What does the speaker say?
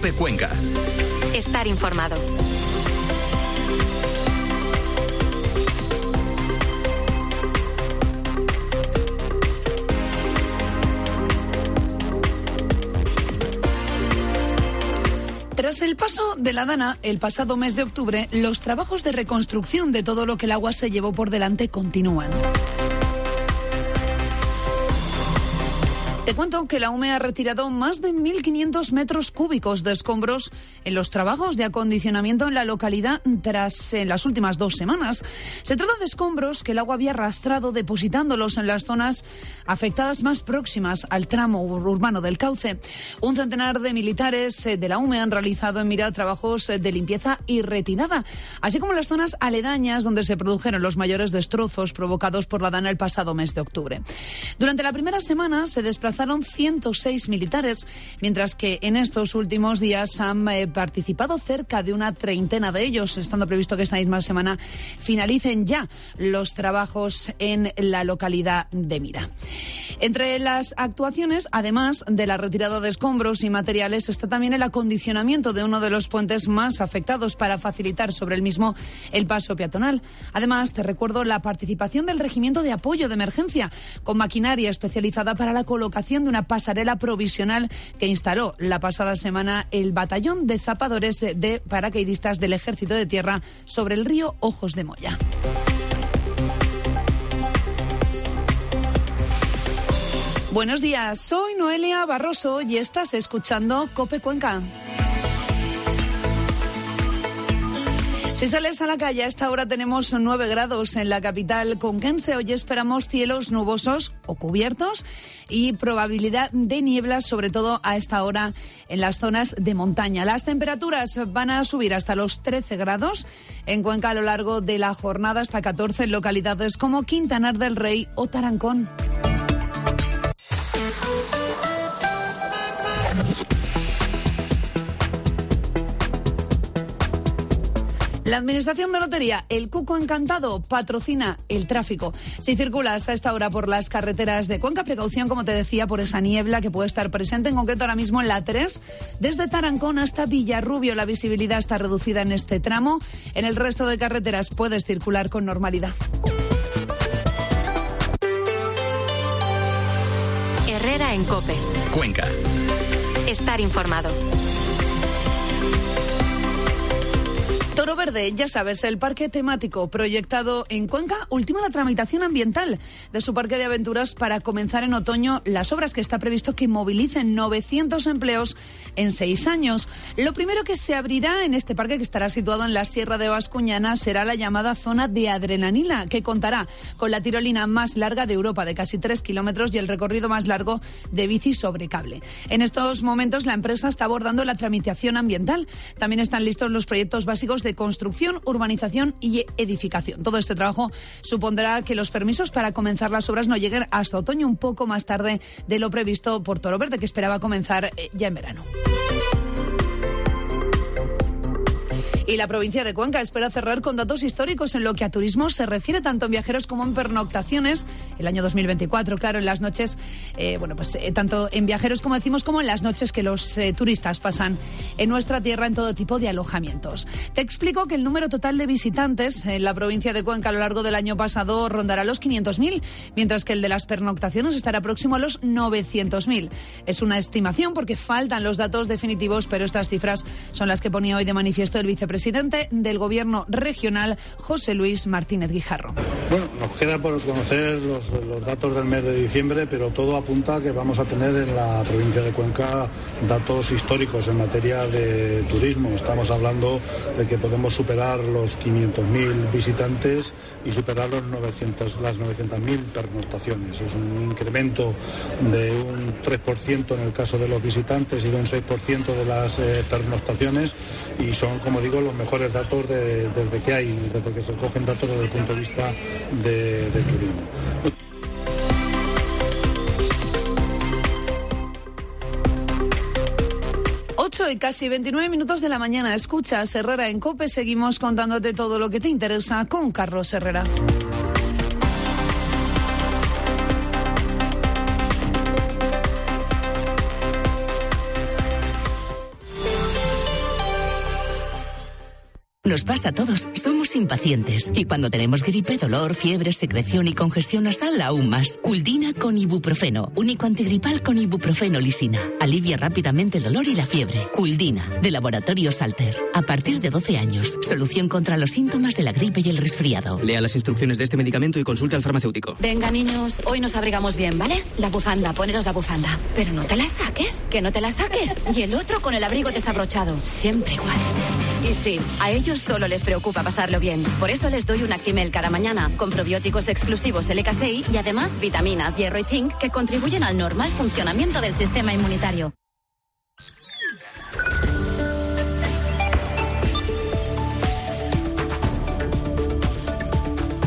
COPE Cuenca. Estar informado. Tras el paso de la Dana, el pasado mes de octubre, los trabajos de reconstrucción de todo lo que el agua se llevó por delante continúan. Te cuento que la UME ha retirado más de 1.500 metros cúbicos de escombros en los trabajos de acondicionamiento en la localidad en las últimas 2 semanas. Se trata de escombros que el agua había arrastrado depositándolos en las zonas afectadas más próximas al tramo urbano del cauce. Un centenar de militares de la UME han realizado en Mira trabajos de limpieza y retirada, así como las zonas aledañas donde se produjeron los mayores destrozos provocados por la Dana el pasado mes de octubre. Durante la primera semana se desplazaron 106 militares, mientras que en estos últimos días han participado cerca de una treintena de ellos, estando previsto que esta misma semana finalicen ya los trabajos en la localidad de Mira. Entre las actuaciones, además de la retirada de escombros y materiales, está también el acondicionamiento de uno de los puentes más afectados para facilitar sobre el mismo el paso peatonal. Además, te recuerdo la participación del Regimiento de Apoyo de Emergencia, con maquinaria especializada para la colocación de una pasarela provisional que instaló la pasada semana el Batallón de Zapadores de Paracaidistas del Ejército de Tierra sobre el río Ojos de Moya. Buenos días, soy Noelia Barroso y estás escuchando COPE Cuenca. Si sales a la calle, a esta hora tenemos 9 grados en la capital conquense. Hoy esperamos cielos nubosos o cubiertos y probabilidad de nieblas, sobre todo a esta hora en las zonas de montaña. Las temperaturas van a subir hasta los 13 grados en Cuenca a lo largo de la jornada, hasta 14 en localidades como Quintanar del Rey o Tarancón. La Administración de Lotería, el Cuco Encantado, patrocina el tráfico. Si circulas a esta hora por las carreteras de Cuenca, precaución, como te decía, por esa niebla que puede estar presente, en concreto ahora mismo en la 3, desde Tarancón hasta Villarrubio. La visibilidad está reducida en este tramo. En el resto de carreteras puedes circular con normalidad. Herrera en COPE. Cuenca. Estar informado. Toro Verde, ya sabes, el parque temático proyectado en Cuenca ultima la tramitación ambiental de su parque de aventuras para comenzar en otoño las obras que está previsto que movilicen 900 empleos en 6 años. Lo primero que se abrirá en este parque, que estará situado en la Sierra de Bascuñana, será la llamada zona de adrenalina, que contará con la tirolina más larga de Europa, de casi 3 kilómetros, y el recorrido más largo de bici sobre cable. En estos momentos la empresa está abordando la tramitación ambiental. También están listos los proyectos básicos de construcción, urbanización y edificación. Todo este trabajo supondrá que los permisos para comenzar las obras no lleguen hasta otoño, un poco más tarde de lo previsto por Toro Verde, que esperaba comenzar ya en verano. Y la provincia de Cuenca espera cerrar con datos históricos en lo que a turismo se refiere, tanto en viajeros como en pernoctaciones. El año 2024, claro, en las noches, tanto en viajeros, como decimos, como en las noches que los turistas pasan en nuestra tierra en todo tipo de alojamientos. Te explico que el número total de visitantes en la provincia de Cuenca a lo largo del año pasado rondará los 500.000, mientras que el de las pernoctaciones estará próximo a los 900.000. Es una estimación porque faltan los datos definitivos, pero estas cifras son las que ponía hoy de manifiesto el vicepresidente del Gobierno regional, José Luis Martínez Guijarro. Bueno, nos queda por conocer los datos del mes de diciembre, pero todo apunta a que vamos a tener en la provincia de Cuenca datos históricos en materia de turismo. Estamos hablando de que podemos superar los 500.000 visitantes y superar las 900.000 pernoctaciones. Es un incremento de un 3% en el caso de los visitantes y de un 6% de las pernoctaciones, y son, como digo, los mejores datos desde que se cogen datos desde el punto de vista de turismo. 8 y casi 29 minutos de la mañana. Escuchas Herrera en COPE. Seguimos contándote todo lo que te interesa con Carlos Herrera. Nos pasa a todos, somos impacientes. Y cuando tenemos gripe, dolor, fiebre, secreción y congestión nasal, aún más. Culdina con ibuprofeno. Único antigripal con ibuprofeno lisina. Alivia rápidamente el dolor y la fiebre. Culdina, de Laboratorios Alter. A partir de 12 años. Solución contra los síntomas de la gripe y el resfriado. Lea las instrucciones de este medicamento y consulte al farmacéutico. Venga, niños, hoy nos abrigamos bien, ¿vale? La bufanda, poneros la bufanda. Pero no te la saques, que no te la saques. Y el otro con el abrigo desabrochado. Siempre igual. Y sí, a ellos solo les preocupa pasarlo bien. Por eso les doy un Actimel cada mañana, con probióticos exclusivos LK6 y además vitaminas, hierro y zinc que contribuyen al normal funcionamiento del sistema inmunitario.